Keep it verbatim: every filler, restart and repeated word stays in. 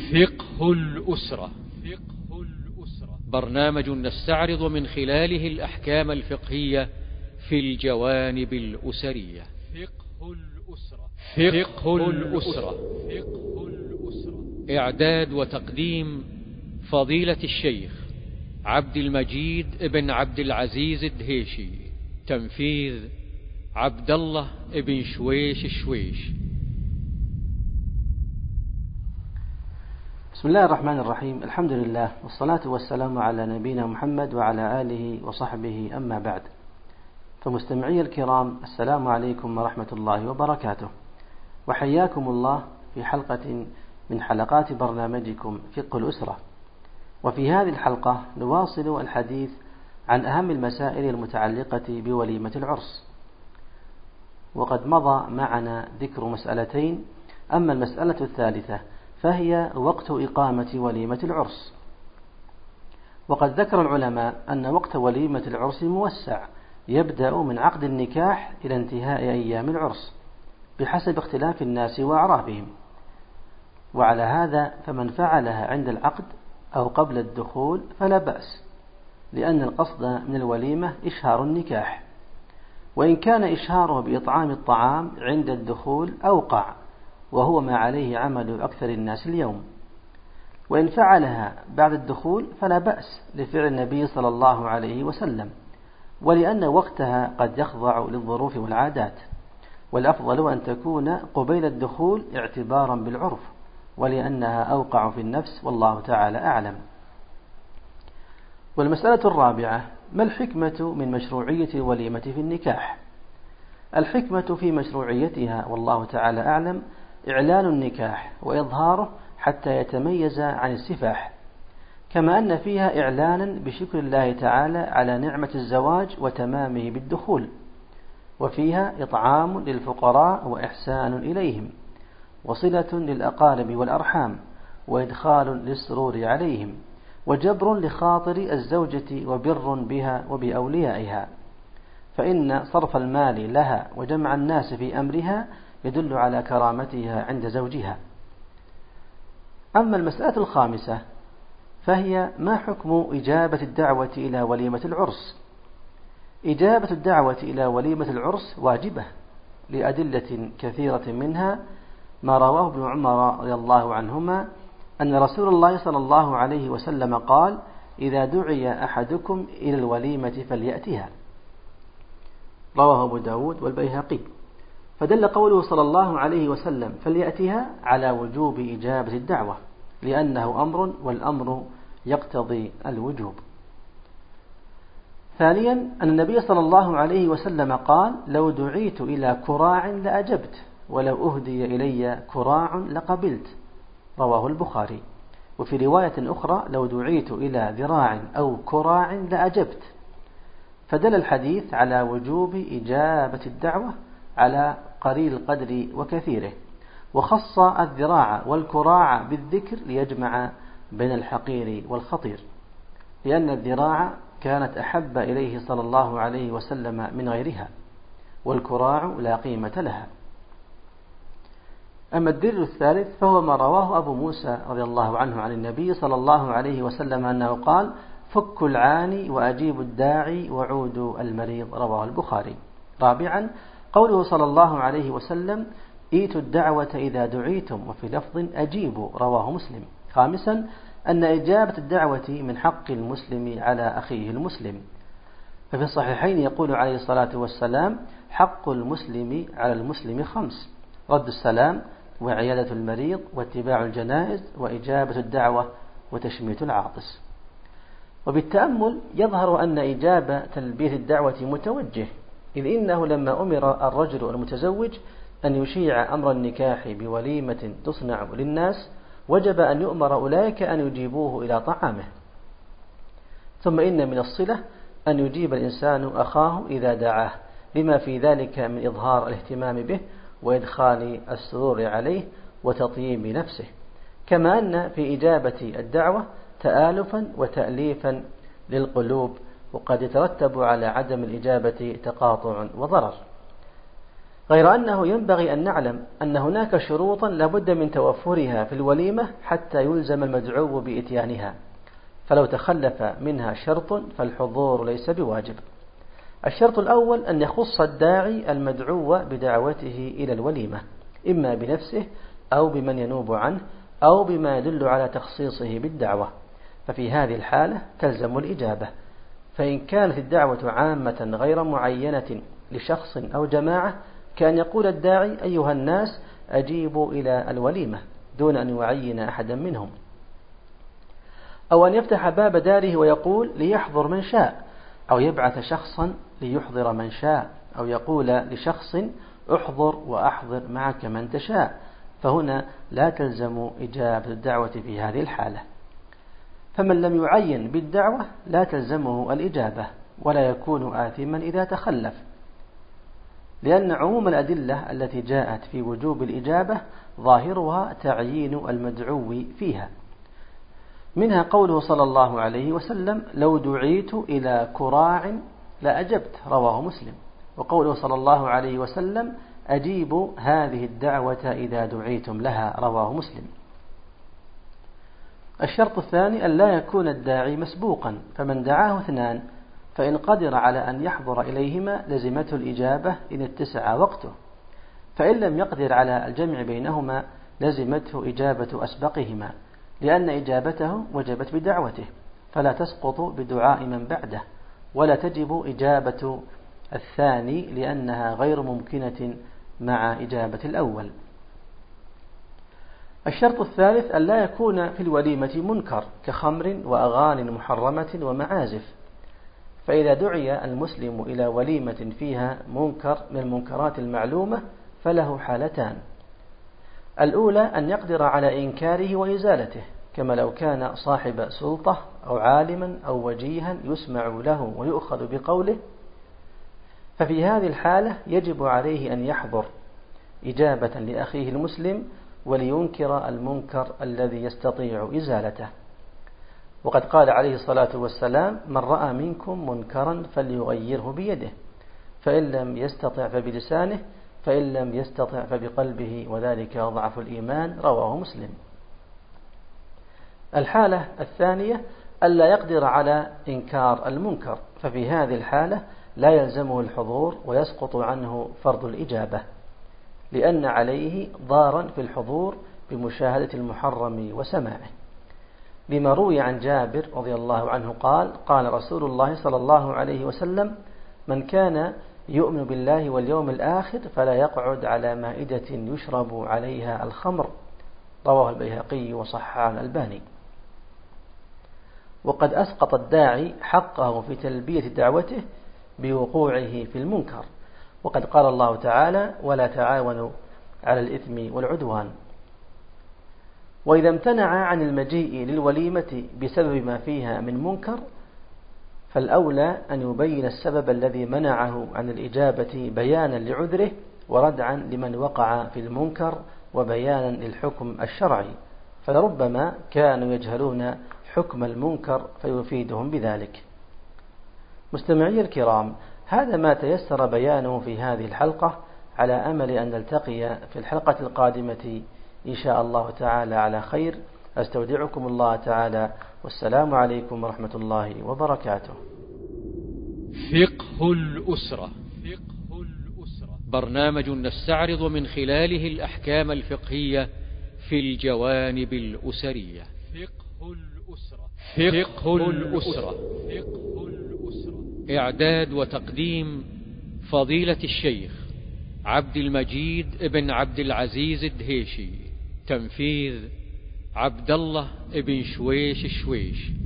فقه الأسرة. فقه الأسرة برنامج نستعرض من خلاله الأحكام الفقهية في الجوانب الأسرية. فقه الأسرة. فقه الأسرة. فقه الأسرة. إعداد وتقديم فضيلة الشيخ عبد المجيد بن عبد العزيز الدهيشي. تنفيذ عبد الله بن شويش الشويش. بسم الله الرحمن الرحيم. الحمد لله والصلاة والسلام على نبينا محمد وعلى آله وصحبه، أما بعد. فمستمعي الكرام، السلام عليكم ورحمة الله وبركاته، وحياكم الله في حلقة من حلقات برنامجكم فقه الأسرة. وفي هذه الحلقة نواصل الحديث عن أهم المسائل المتعلقة بوليمة العرس. وقد مضى معنا ذكر مسألتين، أما المسألة الثالثة فهي وقت إقامة وليمة العرس. وقد ذكر العلماء أن وقت وليمة العرس موسع، يبدأ من عقد النكاح إلى انتهاء أيام العرس بحسب اختلاف الناس وأعرافهم. وعلى هذا فمن فعلها عند العقد أو قبل الدخول فلا بأس، لأن القصد من الوليمة إشهار النكاح، وإن كان إشهاره بإطعام الطعام عند الدخول أوقع، وهو ما عليه عمل أكثر الناس اليوم. وإن فعلها بعد الدخول فلا بأس لفعل النبي صلى الله عليه وسلم، ولأن وقتها قد يخضع للظروف والعادات، والأفضل أن تكون قبيل الدخول اعتبارا بالعرف، ولأنها أوقع في النفس، والله تعالى أعلم. والمسألة الرابعة: ما الحكمة من مشروعية الوليمة في النكاح؟ الحكمة في مشروعيتها والله تعالى أعلم إعلان النكاح وإظهاره حتى يتميز عن السفاح، كما أن فيها إعلانا بشكر الله تعالى على نعمة الزواج وتمامه بالدخول، وفيها إطعام للفقراء وإحسان إليهم، وصلة للأقارب والأرحام، وإدخال للسرور عليهم، وجبر لخاطر الزوجة، وبر بها وبأوليائها، فإن صرف المال لها وجمع الناس في أمرها يدل على كرامتها عند زوجها. أما المسألة الخامسة فهي ما حكم إجابة الدعوة إلى وليمة العرس؟ إجابة الدعوة إلى وليمة العرس واجبة لأدلة كثيرة، منها ما رواه ابن عمر رضي الله عنهما أن رسول الله صلى الله عليه وسلم قال: إذا دعي أحدكم إلى الوليمة فليأتها، رواه أبو داود والبيهقي. فدل قوله صلى الله عليه وسلم فليأتها على وجوب إجابة الدعوة، لأنه أمر، والأمر يقتضي الوجوب. ثانيا أن النبي صلى الله عليه وسلم قال: لو دعيت إلى كراع لأجبت، ولو أهدي إلي كراع لقبلت، رواه البخاري. وفي رواية أخرى: لو دعيت إلى ذراع أو كراع لأجبت. فدل الحديث على وجوب إجابة الدعوة على قليل القدر وكثيره، وخص الذراع والكراع بالذكر ليجمع بين الحقير والخطير، لأن الذراع كانت أحب إليه صلى الله عليه وسلم من غيرها، والكراع لا قيمة لها. أما الدليل الثالث فهو ما رواه أبو موسى رضي الله عنه عن النبي صلى الله عليه وسلم أنه قال: فكوا العاني وأجيبوا الداعي وعودوا المريض، رواه البخاري. رابعا قوله صلى الله عليه وسلم: ايتوا الدعوة إذا دعيتم، وفي لفظ أجيبوا، رواه مسلم. خامسا أن إجابة الدعوة من حق المسلم على أخيه المسلم، ففي الصحيحين يقول عليه الصلاة والسلام: حق المسلم على المسلم خمس: رد السلام، وعيادة المريض، واتباع الجنائز، وإجابة الدعوة، وتشميت العاطس. وبالتأمل يظهر أن إجابة تلبية الدعوة متوجه، إذ إنه لما أمر الرجل المتزوج أن يشيع أمر النكاح بوليمة تصنع للناس، وجب أن يؤمر أولئك أن يجيبوه إلى طعامه. ثم إن من الصلة أن يجيب الإنسان أخاه إذا دعاه، بما في ذلك من إظهار الاهتمام به وإدخال السرور عليه وتطييب نفسه، كما أن في إجابة الدعوة تآلفا وتأليفا للقلوب، وقد يترتب على عدم الإجابة تقاطع وضرر. غير أنه ينبغي أن نعلم أن هناك شروطا لابد من توفرها في الوليمة حتى يلزم المدعو بإتيانها، فلو تخلف منها شرط فالحضور ليس بواجب. الشرط الأول أن يخص الداعي المدعو بدعوته إلى الوليمة، إما بنفسه أو بمن ينوب عنه أو بما يدل على تخصيصه بالدعوة، ففي هذه الحالة تلزم الإجابة. فإن كانت الدعوة عامة غير معينة لشخص أو جماعة، كان يقول الداعي: أيها الناس أجيبوا إلى الوليمة، دون أن يعين أحدا منهم. أو أن يفتح باب داره ويقول: ليحضر من شاء، أو يبعث شخصا ليحضر من شاء، أو يقول لشخص: احضر وأحضر معك من تشاء، فهنا لا تلزم إجابة الدعوة في هذه الحالة. فمن لم يعين بالدعوة لا تلزمه الإجابة، ولا يكون آثما إذا تخلف، لأن عموم الأدلة التي جاءت في وجوب الإجابة ظاهرها تعيين المدعو فيها. منها قوله صلى الله عليه وسلم: لو دعيت إلى كراع لأجبت، رواه مسلم. وقوله صلى الله عليه وسلم: أجيبوا هذه الدعوة إذا دعيتم لها، رواه مسلم. الشرط الثاني أن لا يكون الداعي مسبوقا، فمن دعاه اثنان فإن قدر على أن يحضر إليهما لزمته الإجابة إن اتسع وقته، فإن لم يقدر على الجمع بينهما لزمته إجابة أسبقهما، لأن إجابته وجبت بدعوته، فلا تسقط بدعاء من بعده، ولا تجب إجابة الثاني لأنها غير ممكنة مع إجابة الأول. الشرط الثالث أن لا يكون في الوليمة منكر كخمر وأغاني محرمة ومعازف، فإذا دعي المسلم إلى وليمة فيها منكر من المنكرات المعلومة فله حالتان: الأولى أن يقدر على إنكاره وإزالته، كما لو كان صاحب سلطة أو عالما أو وجيها يسمع له ويؤخذ بقوله، ففي هذه الحالة يجب عليه أن يحضر إجابة لأخيه المسلم ولينكر المنكر الذي يستطيع إزالته. وقد قال عليه الصلاة والسلام: من رأى منكم منكرا فليغيره بيده، فإن لم يستطع فبلسانه، فإن لم يستطع فبقلبه، وذلك ضعف الإيمان، رواه مسلم. الحالة الثانية ألا يقدر على إنكار المنكر، ففي هذه الحالة لا يلزمه الحضور ويسقط عنه فرض الإجابة، لأن عليه ضارا في الحضور بمشاهدة المحرم وسماعه، لما روي عن جابر رضي الله عنه قال: قال رسول الله صلى الله عليه وسلم: من كان يؤمن بالله واليوم الآخر فلا يقعد على مائدة يشرب عليها الخمر، رواه البيهقي وصححه الألباني. وقد أسقط الداعي حقه في تلبية دعوته بوقوعه في المنكر، وقد قال الله تعالى: ولا تعاونوا على الإثم والعدوان. وإذا امتنع عن المجيء للوليمة بسبب ما فيها من منكر، فالأولى أن يبين السبب الذي منعه عن الإجابة بيانا لعذره وردعا لمن وقع في المنكر وبيانا للحكم الشرعي، فلربما كانوا يجهلون حكم المنكر فيفيدهم بذلك. مستمعي الكرام، هذا ما تيسر بيانه في هذه الحلقة، على أمل أن نلتقي في الحلقة القادمة إن شاء الله تعالى على خير. أستودعكم الله تعالى، والسلام عليكم ورحمة الله وبركاته. فقه الأسرة. فقه الأسرة برنامج نستعرض من خلاله الأحكام الفقهية في الجوانب الأسرية. فقه الأسرة. فقه الأسرة. فقه الأسرة. إعداد وتقديم فضيلة الشيخ عبد المجيد ابن عبد العزيز الدهيشي. تنفيذ عبد الله ابن شويش الشويش.